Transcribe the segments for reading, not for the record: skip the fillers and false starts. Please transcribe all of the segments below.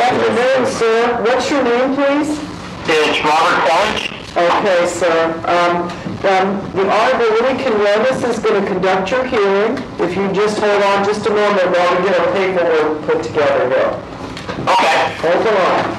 afternoon, sir. What's your name, please? It's Robert College. Okay, sir. The Honorable Willie Quinones is going to conduct your hearing. If you just hold on just a moment while we get our paperwork put together here. Okay. Hold on.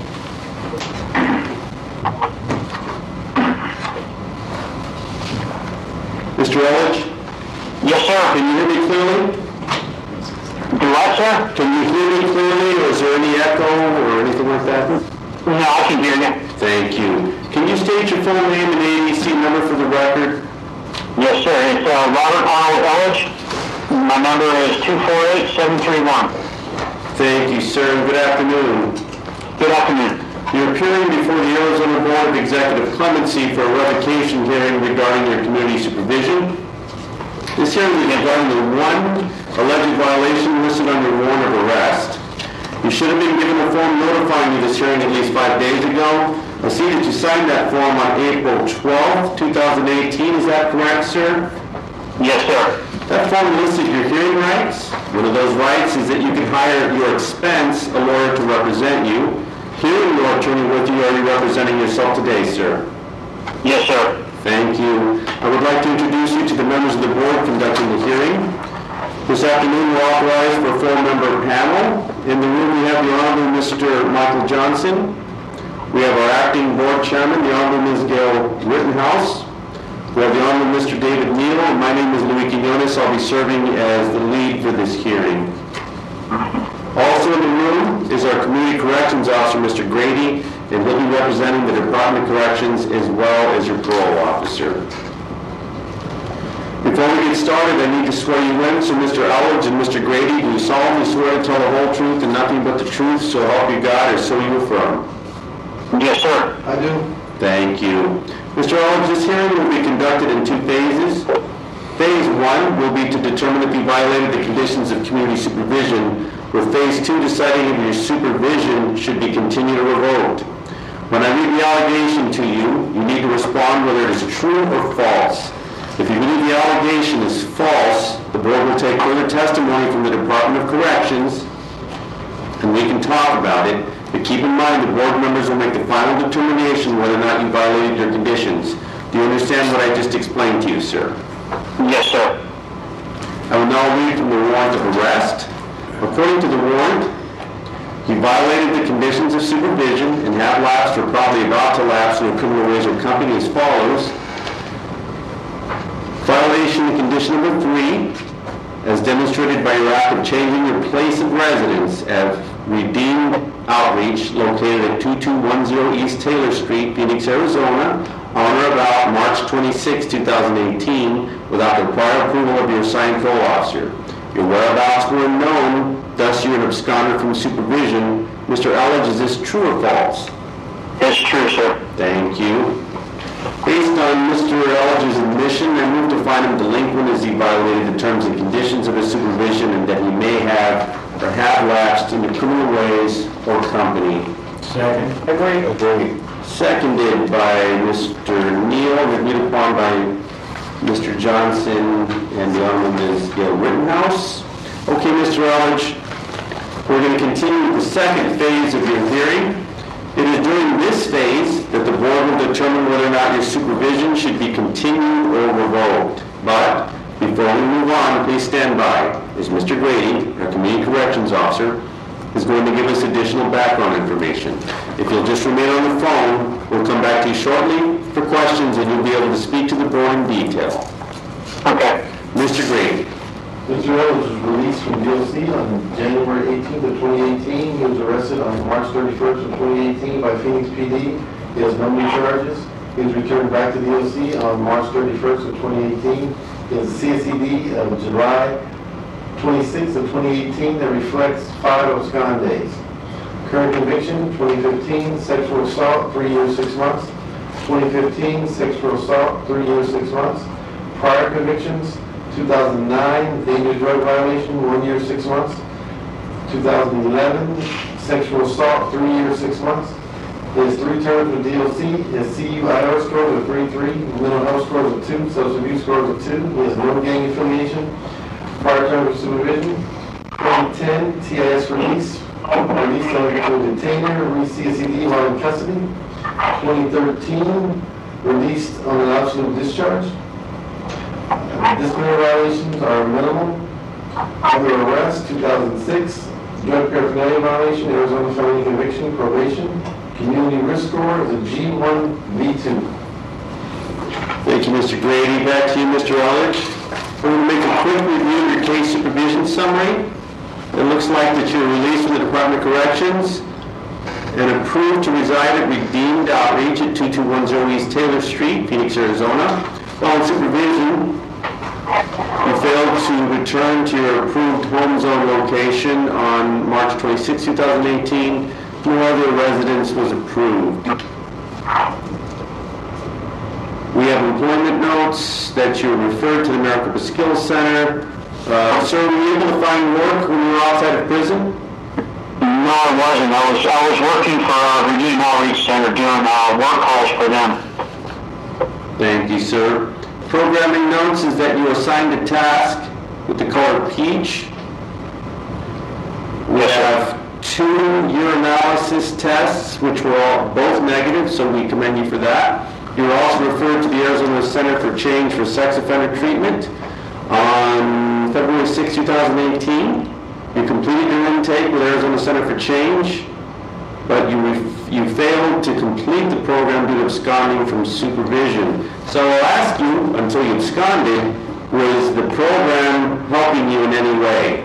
Mr. Elledge? Yes, sir. Can you hear me clearly? Do what, sir? Can you hear me clearly, or is there any echo or anything like that? No, I can hear you. Thank you. Can you state your full name and ADC number for the record? Yes, sir. It's Robert Arnold Elledge. My number is 248731. Thank you, sir, and good afternoon. Good afternoon. You're appearing before the Arizona Board of Executive Clemency for a revocation hearing regarding your community supervision. This hearing is regarding the one alleged violation listed on your warrant of arrest. You should have been given a form notifying you this hearing at least 5 days ago. I see that you signed that form on April 12th, 2018. Is that correct, sir? Yes, sir. That form listed your hearing rights. One of those rights is that you can hire at your expense a lawyer to represent you. Hearing your attorney with you, are you representing yourself today, sir? Yes, sir. Thank you. I would like to introduce you to the members of the board conducting the hearing. This afternoon, we're authorized for a four-member panel. In the room, we have the Honorable Mr. Michael Johnson. We have our acting board chairman, the Honorable Ms. Gail Rittenhouse. We have the Honorable Mr. David Neal, and my name is Louis Quinones. I'll be serving as the lead for this hearing. Also in the room is our Community Corrections Officer, Mr. Grady, and he'll be representing the Department of Corrections as well as your parole officer. Before we get started, I need to swear you in. So Mr. Elledge and Mr. Grady, do you solemnly swear to tell the whole truth and nothing but the truth, so help you God, or so you affirm? Yes, sir. I do. Thank you. Mr. Elledge, this hearing will be conducted in two phases. Phase 1 will be to determine if you violated the conditions of community supervision, with Phase 2 deciding if your supervision should be continued or revoked. When I read the allegation to you, you need to respond whether it is true or false. If you believe the allegation is false, the board will take further testimony from the Department of Corrections, and we can talk about it. But keep in mind, the board members will make the final determination whether or not you violated your conditions. Do you understand what I just explained to you, sir? Yes, sir. I will now read from the warrant of arrest. According to the warrant, you violated the conditions of supervision and have lapsed or probably about to lapse in a criminal ways or company as follows. Violation of condition number 3, as demonstrated by your act of changing your place of residence at Redeemed Outreach, located at 2210 East Taylor Street, Phoenix, Arizona, on or about March 26, 2018, without the prior approval of your assigned parole officer. Your whereabouts were unknown, thus you are an absconder from supervision. Mr. Elledge, is this true or false? It's true, sir. Thank you. Based on Mr. Elledge's admission, I move to find him delinquent as he violated the terms and conditions of his supervision and that he may have or have lapsed into criminal ways or company. Second. Agree. Seconded by Mr. Neal, reviewed upon by Mr. Johnson and the Honorable Ms. Gail Rittenhouse. Okay, Mr. Elledge, we're going to continue with the second phase of your hearing. It is during this phase that the board will determine whether or not your supervision should be continued or revoked. But before we move on, please stand by, as Mr. Grady, our Community Corrections Officer, is going to give us additional background information. If you'll just remain on the phone, we'll come back to you shortly for questions and you'll be able to speak to the board in detail. Okay. Mr. Grady. Mr. Elledge was released from DOC on January 18th of 2018. He was arrested on March 31st of 2018 by Phoenix PD. He has no new charges. He was returned back to DOC on March 31st of 2018. He has a CSED of July 26th of 2018 that reflects 5 abscond days. Current conviction, 2015, sexual assault, 3 years, 6 months. 2015, sexual assault, 3 years, 6 months. Prior convictions, 2009, dangerous drug violation, 1 year, 6 months. 2011, sexual assault, 3 years, 6 months. He has 3 terms with DOC. His CUIR scores are 3.3, mental health scores are 2, substance abuse scores are 2. He has no gang affiliation. Prior term of supervision, 2010, TIS release, released on a detainer, re-CSCD while in custody. 2013, released on an option of discharge. Disciplinary violations are minimal. Other arrest, 2006. Drug paraphernalia violation, Arizona felony conviction, probation. Community risk score is a G1, V2. Thank you, Mr. Grady. Back to you, Mr. Eldridge. We're going to make a quick review of your case supervision summary. It looks like that you're released from the Department of Corrections and approved to reside at Redeemed Outreach at 2210 East Taylor Street, Phoenix, Arizona. While in supervision, you failed to return to your approved home zone location on March 26, 2018. No other residence was approved. We have employment notes that you were referred to the Maricopa Skills Center. Sir, were you able to find work when you were outside of prison? No, I wasn't. I was working for Redeemed Outreach Center doing work calls for them. Thank you, sir. Programming notes is that you were assigned a task with the color peach. We have 2 urinalysis tests, which were both negative, so we commend you for that. You were also referred to the Arizona Center for Change for Sex Offender Treatment on February 6, 2018. You completed your intake with Arizona Center for Change, but you failed to complete the program due to absconding from supervision. So I'll ask you, until you absconded, was the program helping you in any way?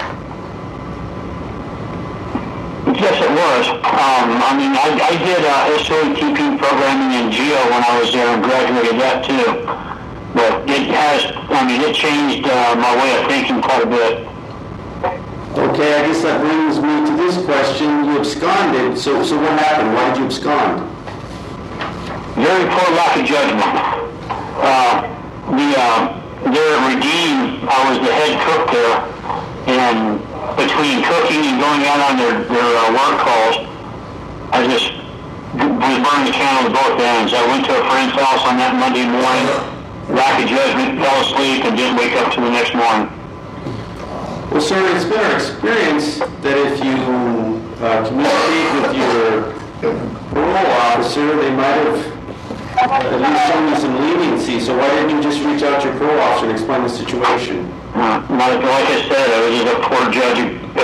Yes, it was. I did SOATP programming in GEO when I was there and graduated that too. But it changed my way of thinking quite a bit. Okay, I guess that brings me to this question. You absconded, so what happened? Why did you abscond? Very poor lack of judgment. There at Redeem, I was the head cook there, and between cooking and going out on their work calls, I just was burning the candle at both ends. I went to a friend's house on that Monday morning, lack of judgment, fell asleep, and didn't wake up till the next morning. Well, sir, it's been our experience that if you communicate with your parole officer, they might have at least shown you some leniency. So why didn't you just reach out to your parole officer and explain the situation? Like I said, I was just a poor judge.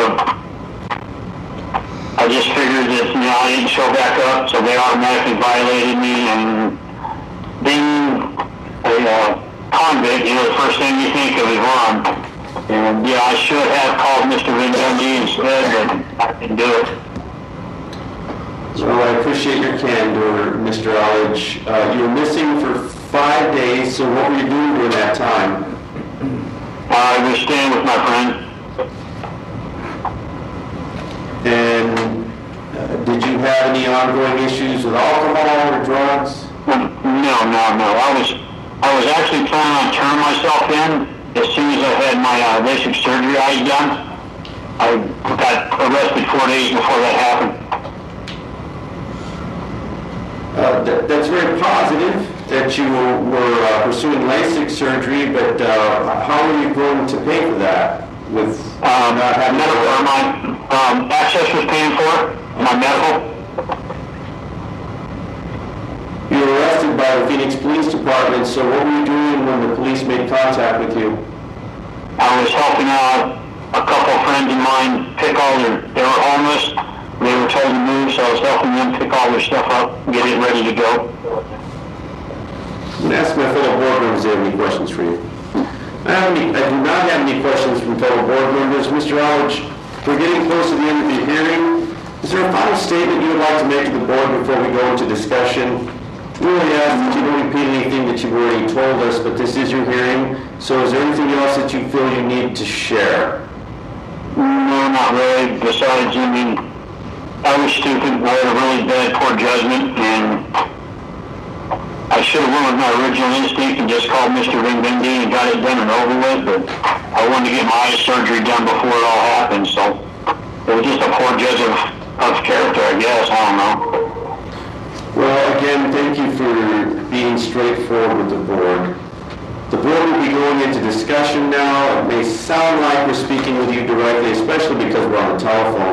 I just figured that I didn't show back up, so they automatically violated me. And being a convict, the first thing you think of is run. And I should have called Mr. Van Gundy instead, but I didn't do it. Well, I appreciate your candor, Mr. Eldridge. You were missing for 5 days, so what were you doing during that time? I was staying with my friend. And did you have any ongoing issues with alcohol or drugs? No. I was actually planning on turning myself in as soon as I had my LASIK surgery I had done. I got arrested 4 days before that happened. That's very positive that you were pursuing LASIK surgery, but how are you going to pay for that? With not having my access was paid for, my medical. You were arrested by the Phoenix Police Department, so what were you doing when the police made contact with you? I was helping out a couple of friends of mine pick they were homeless. They were told to move, so I was helping them pick all their stuff up, get it ready to go. I'm going to ask my fellow board members if they have any questions for you. I do not have any questions from fellow board members. Mr. Eldridge, we're getting close to the end of the hearing. Is there a final statement you would like to make to the board before we go into discussion? We really ask that you don't repeat anything that you've already told us, but this is your hearing. So is there anything else that you feel you need to share? No, not really. Besides, I was stupid. I had a really bad, poor judgment, and I should have went with my original instinct and just called Mr. Ringbindi and got it done and over with, but I wanted to get my eye surgery done before it all happened, so it was just a poor judge of character, I guess. I don't know. Well, again, thank you for being straightforward with the board. The board will be going into discussion now. It may sound like we're speaking with you directly, especially because we're on the telephone,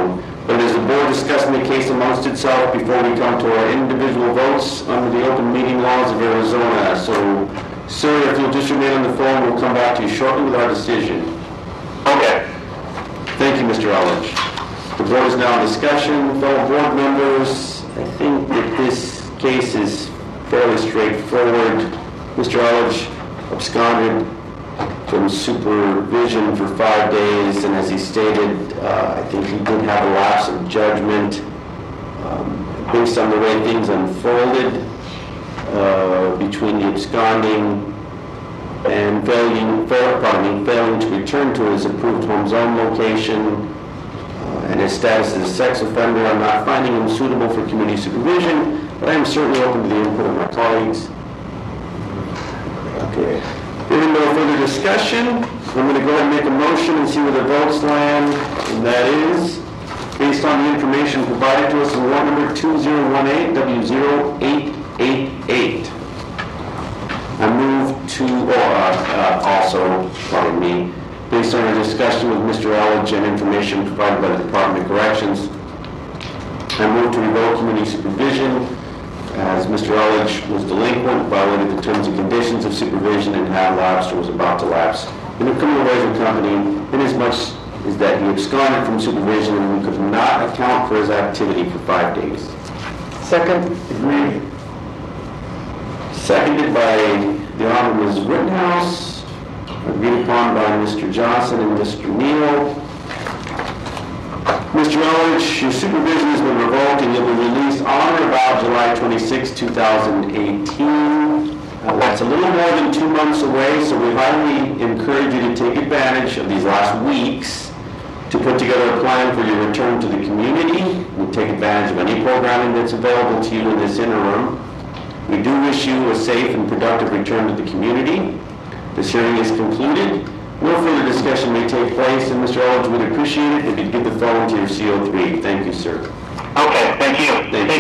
But is the board discussing the case amongst itself before we come to our individual votes under the open meeting laws of Arizona? So, sir, if you'll just remain on the phone, we'll come back to you shortly with our decision. Okay. Thank you, Mr. Elledge. The board is now in discussion. Fellow board members, I think that this case is fairly straightforward. Mr. Elledge absconded from supervision for 5 days, and as he stated, I think he did have a lapse of judgment based on the way things unfolded between the absconding and failing to return to his approved home zone location and his status as a sex offender. I'm not finding him suitable for community supervision, but I am certainly open to the input of my colleagues. Okay. Hearing no further discussion, I'm going to go ahead and make a motion and see where the votes land, and that is based on the information provided to us in warrant number 2018W0888. I move to, based on our discussion with Mr. Elledge and information provided by the Department of Corrections, I move to revoke community supervision as Mr. Elledge was delinquent, violated the terms and conditions of supervision, and had lapsed or was about to lapse in a criminal ways of company, inasmuch as that he absconded from supervision and we could not account for his activity for 5 days. Second. Agreed. Seconded by the Honorable Ms. Rittenhouse, agreed upon by Mr. Johnson and Mr. Neal. Mr. Elledge, your supervision has been revoked and you'll be released on or about July 26, 2018. That's a little more than 2 months away, so we highly encourage you to take advantage of these last weeks to put together a plan for your return to the community and take advantage of any programming that's available to you in this interim. We do wish you a safe and productive return to the community. This hearing is concluded. No further discussion may take place, and Mr. Elledge would appreciate it if you'd give the phone to your CO3. Thank you, sir. Okay, thank you. Thank you.